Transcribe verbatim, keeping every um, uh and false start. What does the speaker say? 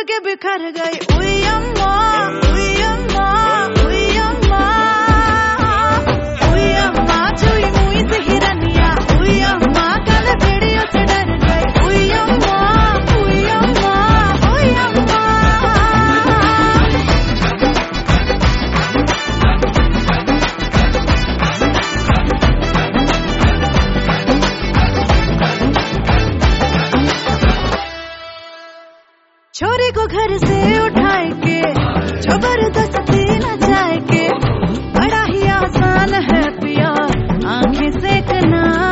के बिखर गई। उई अम्मा, उई अम्मा, उई अम्मा, उई अम्मा चुई मुई से हिरनिया। उई अम्मा कल भेड़ियों से डर गई। उई अम्मा, उई अम्मा, उई अम्मा। छोरी को घर से उठाए के जबरदस्ती न जाए के, बड़ा ही आसान है पिया आंखें सेकना।